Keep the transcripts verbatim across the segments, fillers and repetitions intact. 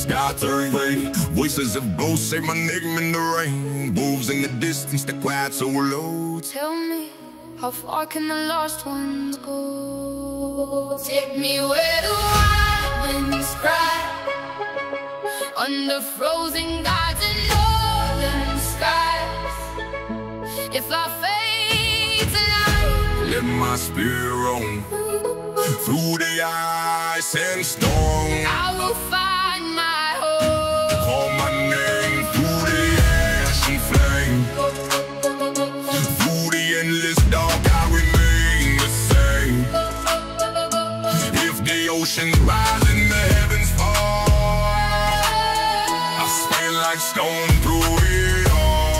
sky turn gray. Voices of ghosts say my name in the rain. Wolves in the distance, the quiet so low. Tell me, how far can the lost ones go? Take me where the wild winds cry, under frozen skies and northern skies. If I fade tonight, let my spirit roam through the ice and storm. I will find my home. Call my name through the ashen flame. Through the endless dark I remain the same. If the oceans rise and the heavens fall, I stand like stone through it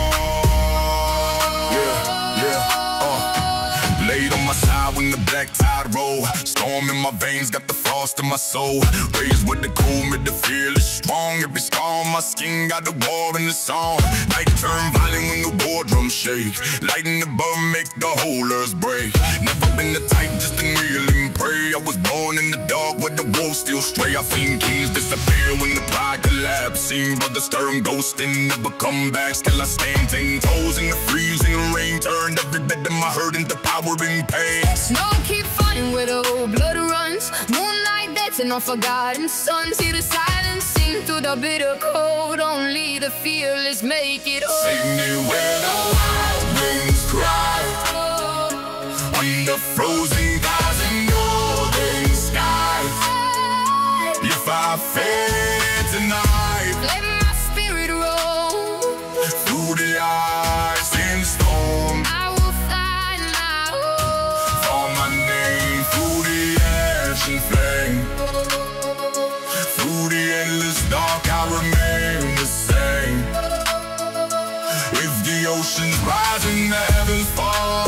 all. Yeah, yeah, uh laid on my side when the black tide roll. Storm in my veins, got the frost in my soul. Raised with the cool, made the fearless strong. Every scar on my skin got the war in the song. Night turn violent when the war drums shake. Lighting above make the whole earth break. Never been the type just to kneel and pray. I was born in the dark where the wolves still stray. I seen kings disappear when the pride collapsed. Seen brothers stirring ghosts and never come back. Still I stand ten toes in the freezing rain. Turned every bed of my hurt into powering pain. Snow keep falling where the old blood runs. Moonlight dancing on forgotten suns. Hear the silence sing through the bitter cold. Only the fearless make it old. Sing me where the wild winds cry, under frozen skies and northern skies. If I fade tonight, let my spirit roam through the ice and storm. I will find my home. Call my name through the ashen flame. Through the endless dark I remain the same. If the oceans rise and the heavens fall,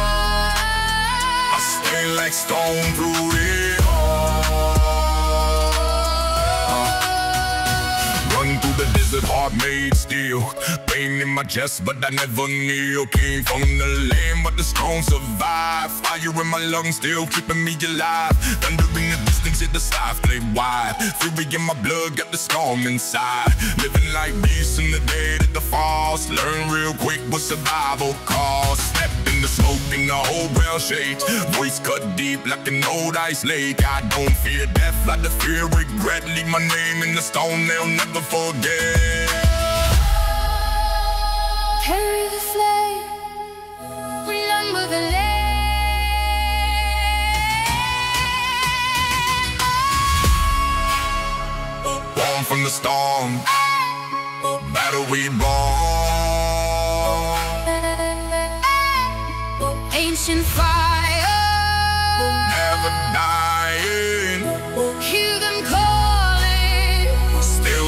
I stay like stone through it all. uh, Run through the desert, heart made steel. Pain in my chest, but I never kneel. Came from the land, but the strong survive. Fire in my lungs, still keeping me alive. Thunder in the distance, hit the sky, flame wide. Fury in my blood, got the storm inside. Living like beasts in the day that the falls. Learn real quick what survival costs. Step in the smoke in the whole world shades. Voice cut deep like an old ice lake. I don't fear death, like the fear regret. Leave my name in the stone, they'll never forget. Carry the flame, remember the land. Born from the storm, battle we born. Ancient fire, Never dying, hear them calling. still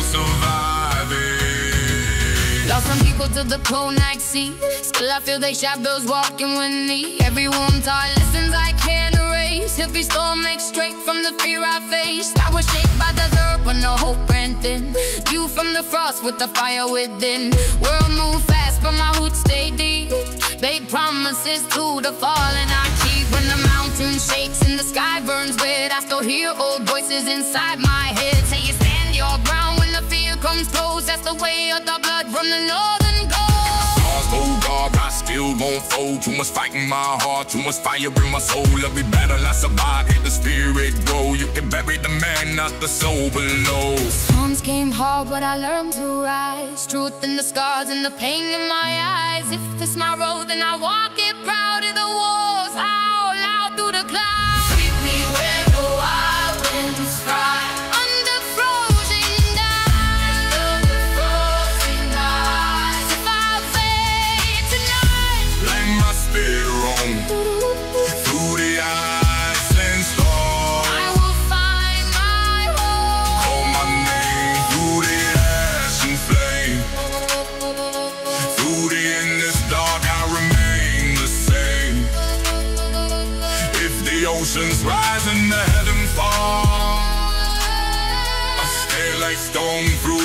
surviving. Lost some people to the cold night sea. Still I feel they shadows walking with me. Everyone taught lessons I can't erase. Every storm makes straight from the fear I faced. I was shaped by the dirt when the hope ran thin. You from the frost with the fire within. World move fast but my roots stay deep. Made promises to the fallen I keep. When the mountain shakes and the sky burns red, I still hear old voices inside my head. Say you stand your ground when the fear comes close. That's the way of the blood from the northern gold. Stars go dark, I still won't fold. Too much fight in my heart, too much fire in my soul. Every battle I survive, hit the spirit grow. You can bury the man, not the soul below. Storms came hard, but I learned to rise. Truth in the scars and the pain in my eyes. If this my road, then I walk it proud. In the walls, howl loud through the clouds. Sweep me where the wild winds cry, under frozen skies. Under frozen skies. If I fade tonight, Let my spirit roam through the ice and storm. I will find my home. Call my name through the ashen flame. Through the endless dark I remain the same. If the oceans rise and the heavens fall, I stay like stone through